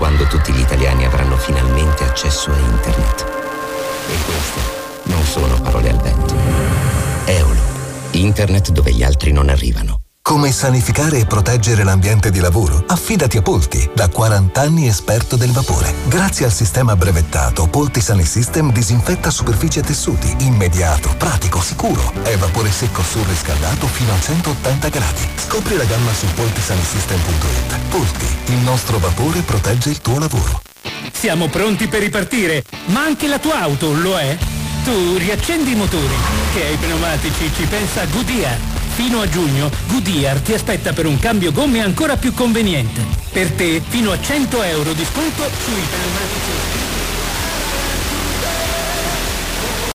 quando tutti gli italiani avranno finalmente accesso a internet. E queste non sono parole al vento. Eolo, internet dove gli altri non arrivano. Come sanificare e proteggere l'ambiente di lavoro? Affidati a Polti, da 40 anni esperto del vapore. Grazie al sistema brevettato, Polti Sanisystem disinfetta superfici e tessuti. Immediato, pratico, sicuro. È vapore secco surriscaldato fino a 180 gradi. Scopri la gamma su poltisanisystem.it. Polti, il nostro vapore protegge il tuo lavoro. Siamo pronti per ripartire, ma anche la tua auto lo è? Tu riaccendi i motori, che ai pneumatici ci pensa Goodyear. Fino a giugno, Goodyear ti aspetta per un cambio gomme ancora più conveniente. Per te, fino a 100 euro di sconto sui pneumatici.